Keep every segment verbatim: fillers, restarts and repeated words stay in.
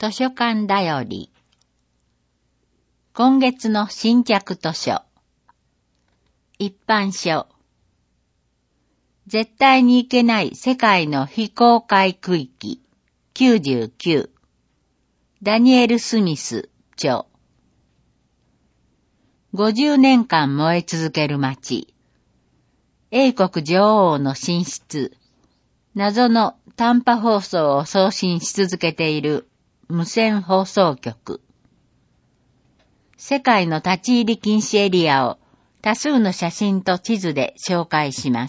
図書館だより。今月の新着図書。一般書。絶対に行けない世界の非公開区域。きゅうじゅうきゅう。ダニエル・スミス、著。ごじゅうねんかん燃え続ける街。英国女王の寝室。謎の短波放送を送信し続けている無線放送局。世界の立ち入り禁止エリアを多数の写真と地図で紹介します。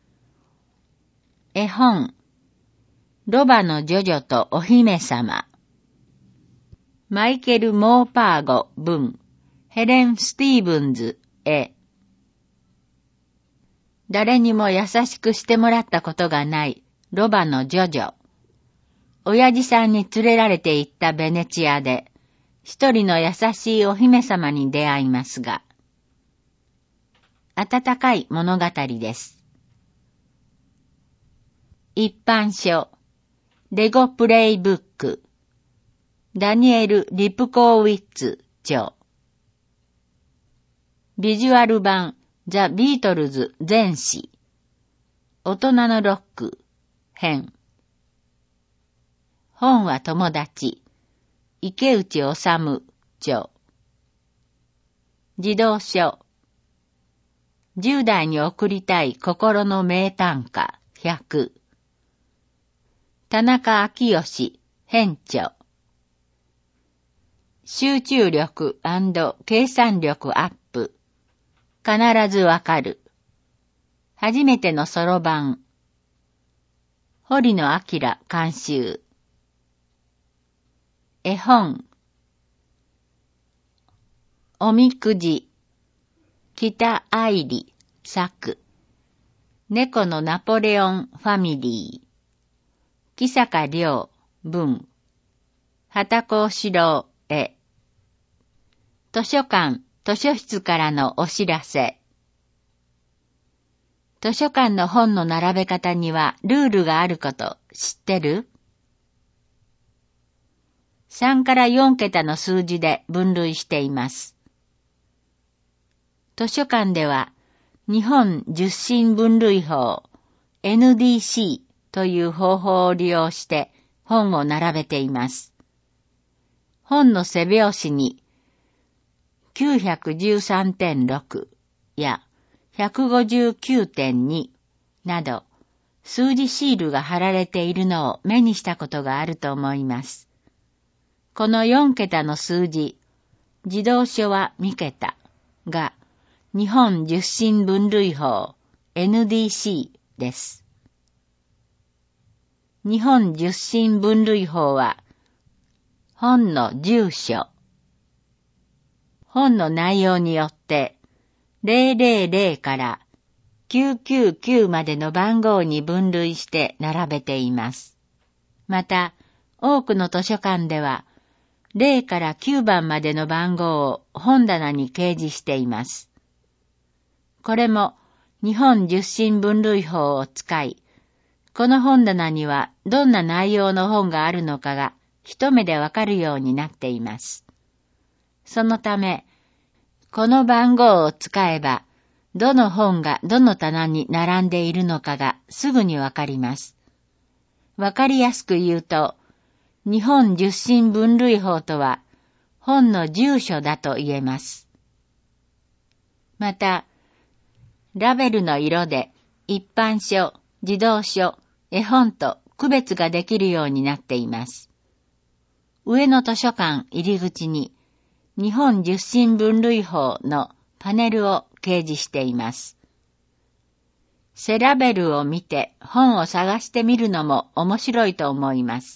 絵本。ロバのジョジョとお姫様。マイケル・モーパーゴ文。ヘレン・スティーブンズ絵。誰にも優しくしてもらったことがないロバのジョジョ。親父さんに連れられて行ったベネチアで、一人の優しいお姫様に出会いますが、温かい物語です。一般書。レゴプレイブック。ダニエル・リプコーウィッツ著。ビジュアル版ザ・ビートルズ全史。大人のロック編。本は友達。池内治著。児童書。じゅう代に送りたい心の名短歌ひゃく。田中昭義編著。集中力&計算力アップ。必ずわかる。初めてのそろばん。堀野明監修。絵本。おみくじ。北愛理作。猫のナポレオンファミリー。木坂良文。畑子四郎絵。図書館、図書室からのお知らせ。図書館の本の並べ方にはルールがあること知ってる？さんからよんけたの数字で分類しています。図書館では日本受信分類法 エヌディーシー という方法を利用して本を並べています。本の背表紙に きゅうひゃくじゅうさんてんろく や ひゃくごじゅうきゅうてんに など数字シールが貼られているのを目にしたことがあると思います。このよんけたの数字、児童書はにけたが日本受信分類法 エヌディーシー です。日本受信分類法は本の住所、本の内容によってゼロゼロゼロからきゅうきゅうきゅうまでの番号に分類して並べています。また、多くの図書館ではゼロからきゅうばんまでの番号を本棚に掲示しています。これも日本受信分類法を使い、この本棚にはどんな内容の本があるのかが一目でわかるようになっています。そのため、この番号を使えば、どの本がどの棚に並んでいるのかがすぐにわかります。わかりやすく言うと、日本受信分類法とは本の住所だと言えます。また、ラベルの色で一般書、児童書、絵本と区別ができるようになっています。上の図書館入り口に日本受信分類法のパネルを掲示しています。背ラベルを見て本を探してみるのも面白いと思います。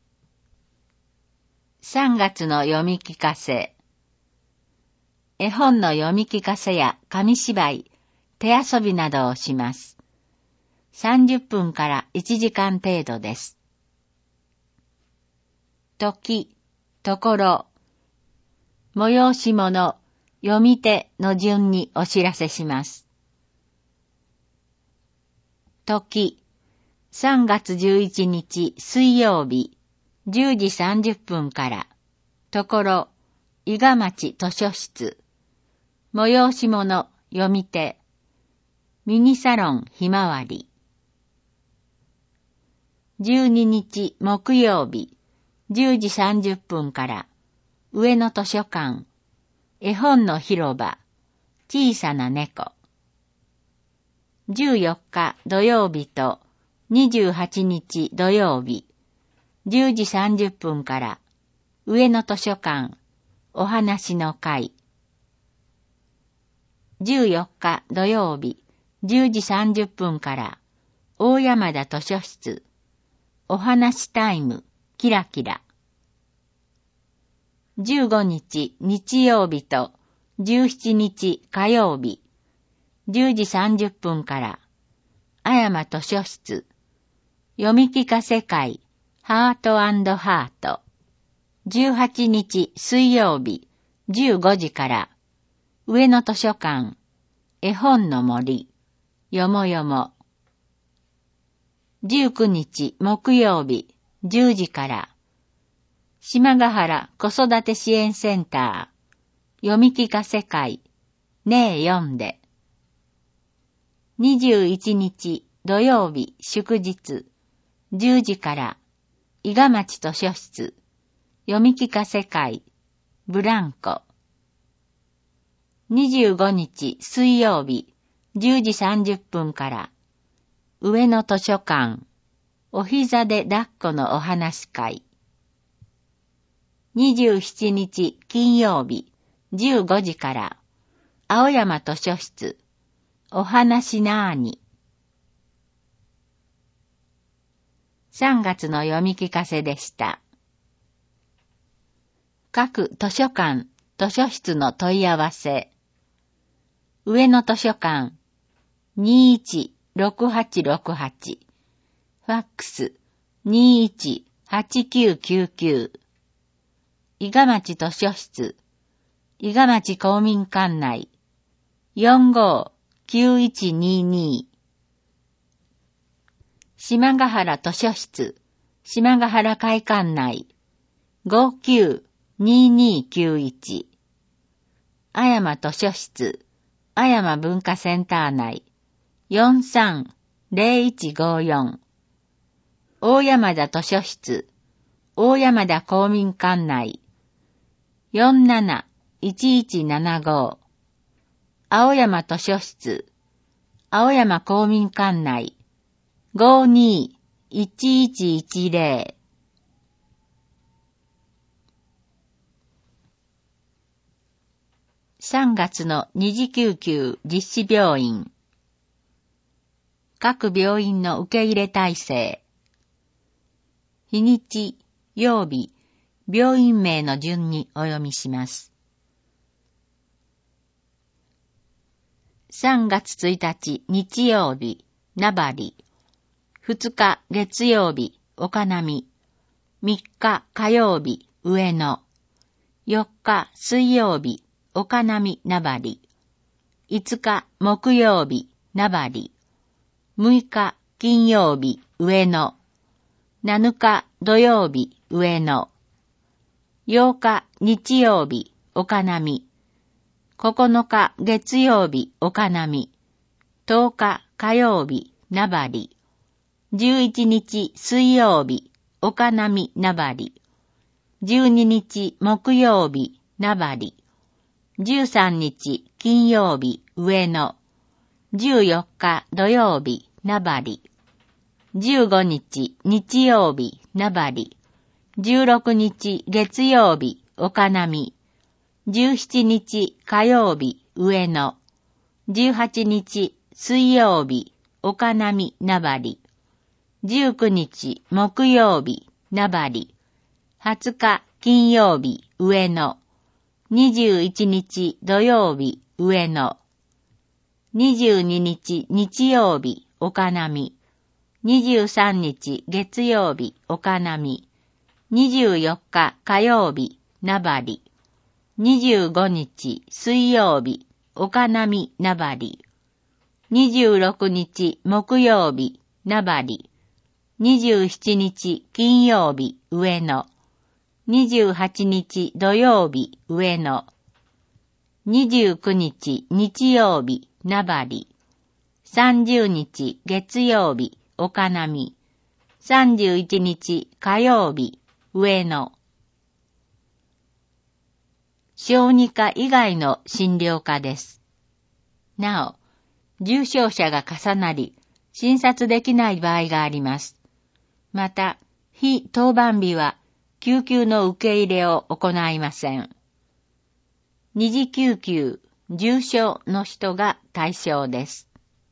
さんがつの読み聞かせ。絵本の読み聞かせや紙芝居、手遊びなどをします。さんじゅっぷんからいちじかん程度です。時、ところ、催し物、読み手の順にお知らせします。時、さんがつじゅういちにち水曜日、 じゅうじさんじゅっぷんから、ところ、伊賀町図書室、催し物読み手、ミニサロンひまわり。じゅうににち木曜日、じゅうじさんじゅっぷんから、上野図書館、絵本の広場、小さな猫。じゅうよっか土曜日とにじゅうはちにち土曜日、じゅうじさんじゅっぷんから、上野図書館、お話の会。じゅうよっか土曜日、じゅうじさんじゅっぷんから、大山田図書室、お話タイム、キラキラ。じゅうごにち日曜日とじゅうしちにち火曜日、じゅうじさんじゅっぷんから、あやま図書室、読み聞かせ会、ハート&ハート。じゅうはちにち水曜日、じゅうごじから、上野図書館、絵本の森、よもよも。じゅうくにち木曜日、じゅうじから、島ヶ原子育て支援センター、読み聞かせ会、ねえ読んで。にじゅういちにち土曜日祝日、じゅうじから、伊賀町図書室、読み聞かせ会、ブランコ。にじゅうごにち水曜日、じゅうじさんじゅっぷんから、上野図書館、お膝で抱っこのお話会。にじゅうしちにち金曜日、じゅうごじから、青山図書室、お話なーに。さんがつの読み聞かせでした。各図書館、図書室の問い合わせ。上野図書館、にいちろくはちろくはち、ファックス、にいちはちきゅうきゅうきゅう。伊賀町図書室、伊賀町公民館内、よんごーきゅういちにーにー。島ヶ原図書室、島ヶ原会館内、ごーきゅうにーにーきゅういち。あやま図書室、あやま文化センター内、よんさんぜろいちごよん。大山田図書室、大山田公民館内、よんなないちいちななご。青山図書室、青山公民館内、ごーにーいちいちいちぜろ。さんがつの二次救急実施病院。各病院の受け入れ体制。日にち、曜日、病院名の順にお読みします。さんがつついたち日曜日、名張。ふつか月曜日、岡波。みっか火曜日、上野。よっか水曜日、岡波名張。いつか木曜日、名張。むいか金曜日、上野。なのか土曜日、上野。ようか日曜日、岡波。ここのか月曜日、岡波。とおか火曜日、名張。じゅういちにち水曜日、岡波名張。じゅうににち木曜日、名張。じゅうさんにち金曜日、上野。じゅうよっか土曜日、名張。じゅうごにち日曜日、名張。じゅうろくにち月曜日、岡波。じゅうしちにち火曜日、上野。じゅうはちにち水曜日、岡波名張。じゅうくにち木曜日、名張。はつか金曜日、上野。にじゅういちにち土曜日、上野。にじゅうににち日曜日、岡波。にじゅうさんにち月曜日、岡波。にじゅうよっか火曜日、名張。にじゅうごにち水曜日、岡波名張。にじゅうろくにち木曜日、名張。 にじゅうしちにち金曜日上野、にじゅうはちにち土曜日上野、にじゅうくにち日曜日名張、さんじゅうにち月曜日岡波、さんじゅういちにち火曜日上野。小児科以外の診療科です。なお、重症者が重なり、診察できない場合があります。また、非当番日は救急の受け入れを行いません。二次救急、重症の人が対象です。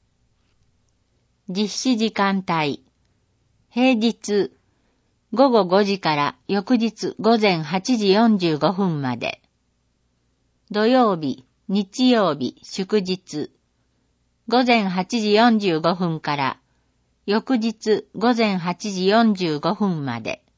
実施時間帯。平日、ごごごじから翌日午前はちじよんじゅうごふんまで。土曜日、日曜日、祝日。午前はちじよんじゅうごふんから翌日午前はちじよんじゅうごふんまで。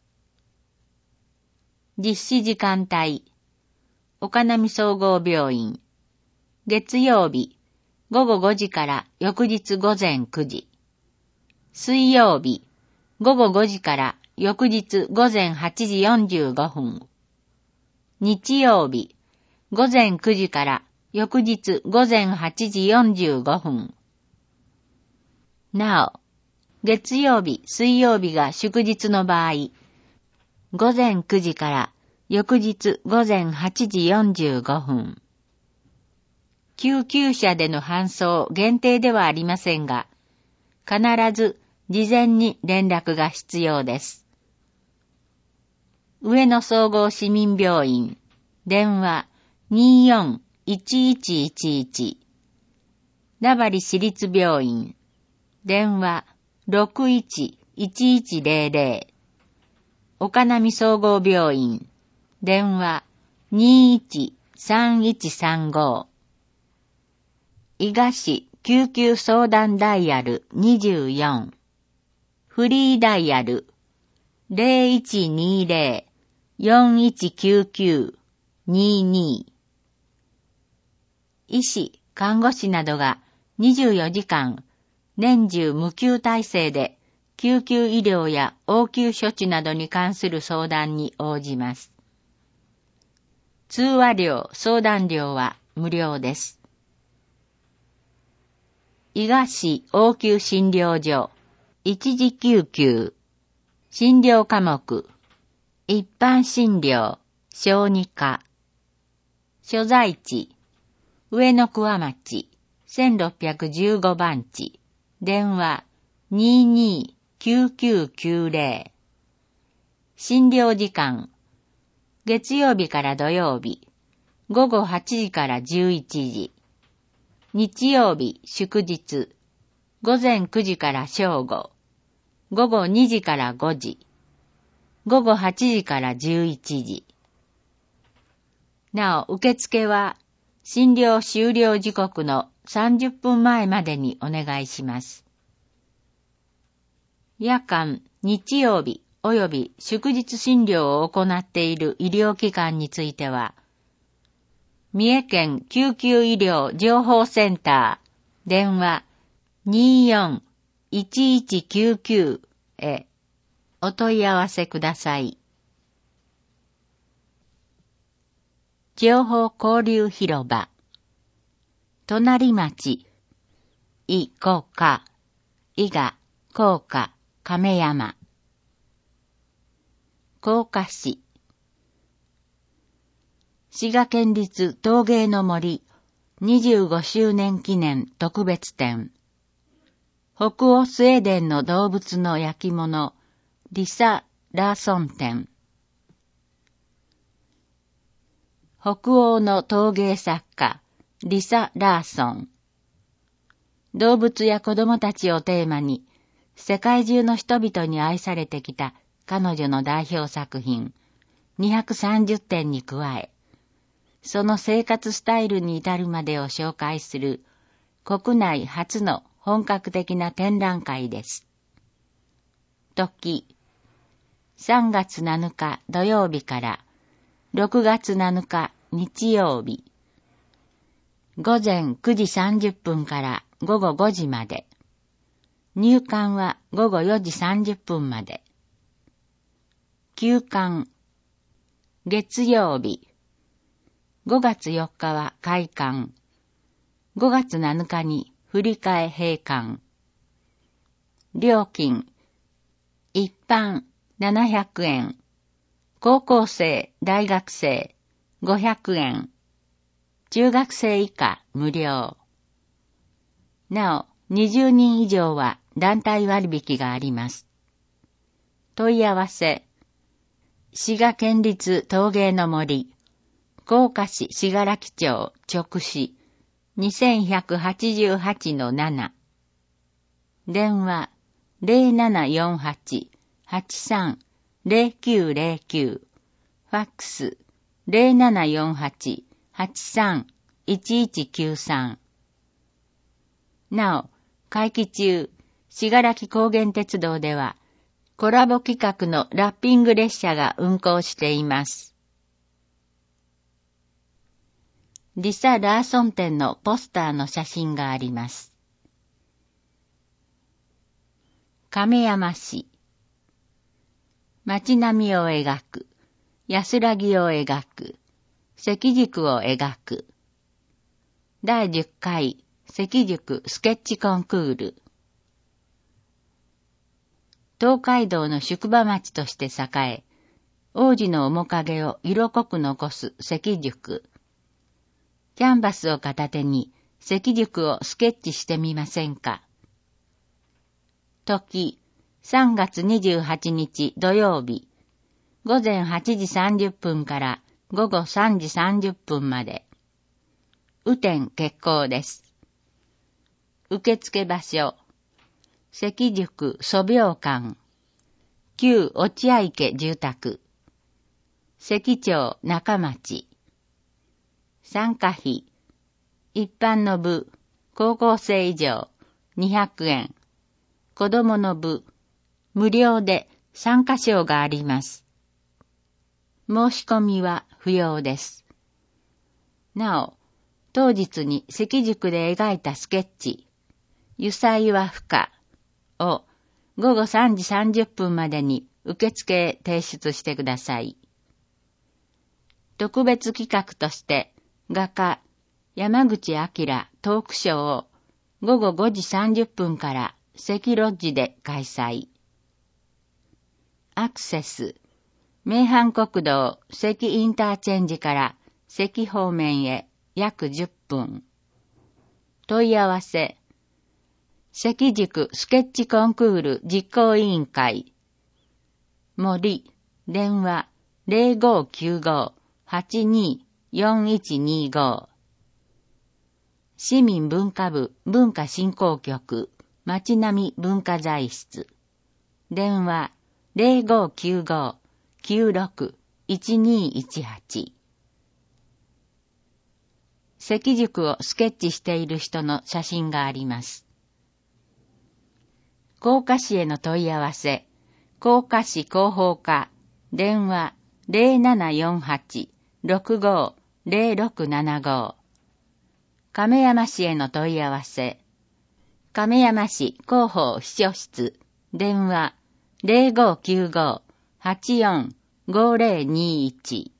実施時間帯。岡波総合病院。月曜日、ごごごじから翌日午前くじ。水曜日、ごごごじから翌日午前はちじよんじゅうごふん。日曜日、午前くじから翌日午前はちじよんじゅうごふん。なお、月曜日、水曜日が祝日の場合、午前くじから翌日午前はちじよんじゅうごふん。救急車での搬送限定ではありませんが、必ず事前に連絡が必要です。上野総合市民病院、電話 にーよんいちいちいちいち。名張市立病院、電話 ろくいちいちいちゼロゼロ。岡波総合病院、電話 にーいちさんいちさんご。伊賀市救急相談ダイヤルにじゅうよん。フリーダイヤル ゼロいちにゼロ よんいちきゅうきゅう にーにー。医師、看護師などがにじゅうよじかん年中無休体制で救急医療や応急処置などに関する相談に応じます。通話料、相談料は無料です。伊賀市応急診療所、一時救急、診療科目、一般診療、小児科。所在地、上野桑町、せんろっぴゃくじゅうごばんち、電話 にーにーきゅうきゅうきゅうゼロ。診療時間、月曜日から土曜日、ごごはちじからじゅういちじ。日曜日、祝日、午前くじから正午、ごごにじからごじ、ごごはちじからじゅういちじ。なお、受付は、診療終了時刻のさんじゅっぷんまえまでにお願いします。夜間、日曜日及び祝日診療を行っている医療機関については、三重県救急医療情報センター、電話 にーよんいちいちきゅうきゅう へお問い合わせください。情報交流広場、隣町、伊甲賀、伊賀、甲賀、亀山。甲賀市、滋賀県立陶芸の森にじゅうごしゅうねん記念特別展。北欧スウェーデンの動物の焼き物リサ・ラーソン展。北欧の陶芸作家リサ・ラーソン。動物や子供たちをテーマに世界中の人々に愛されてきた彼女の代表作品にひゃくさんじゅってんに加え、その生活スタイルに至るまでを紹介する国内初の本格的な展覧会です。時、さんがつなのか土曜日からろくがつなのか日曜日、午前くじさんじゅっぷんからごごごじまで。 入館はごごよじさんじゅっぷんまで。休館。月曜日。ごがつよっかは開館。ごがつなのかに振り替え閉館。料金。一般ななひゃくえん。高校生、大学生ごひゃくえん。中学生以下無料。なお、にじゅうにん以上は団体割引があります。問い合わせ。滋賀県立陶芸の森、甲賀市信楽町直市 にせんひゃくはちじゅうはちのなな。電話 ゼロななよんはち はちさん ゼロきゅうゼロきゅう。ファックス ゼロななよんはち はちさん いちいちきゅうさん。なお、会期中、信楽高原鉄道では、コラボ企画のラッピング列車が運行しています。リサ・ラーソン店のポスターの写真があります。亀山市。街並みを描く。安らぎを描く。関宿を描く。だいじゅっかい関宿スケッチコンクール。東海道の宿場町として栄え、王子の面影を色濃く残す関宿。キャンバスを片手に関宿をスケッチしてみませんか。時、さんがつにじゅうはちにち土曜日、ごぜんはちじさんじゅっぷんからごごさんじさんじゅっぷんまで。雨天決行です。受付場所、関宿祖廟館、旧落合家住宅、関町中町。参加費、一般の部、高校生以上にひゃくえん、子供の部、無料で参加賞があります。申し込みは不要です。なお、当日に関宿で描いたスケッチ、油彩は不可をごごさんじさんじゅっぷんまでに受付へ提出してください。特別企画として画家山口明トークショーをごごごじさんじゅっぷんから関ロッジで開催。アクセス、名阪国道関インターチェンジから関方面へ約じゅっぷん。問い合わせ、関宿スケッチコンクール実行委員会。森、電話 ゼロごきゅうご はちによんいちにご。市民文化部文化振興局町並文化財室。電話 ゼロごきゅうご きゅうろく いちにいちはち。関宿をスケッチしている人の写真があります。甲賀市への問い合わせ、甲賀市広報課、電話 ゼロななよんはち ろくご ゼロろくななご。亀山市への問い合わせ、亀山市広報秘書室、電話 ゼロごきゅうご はちよん ごゼロにいち。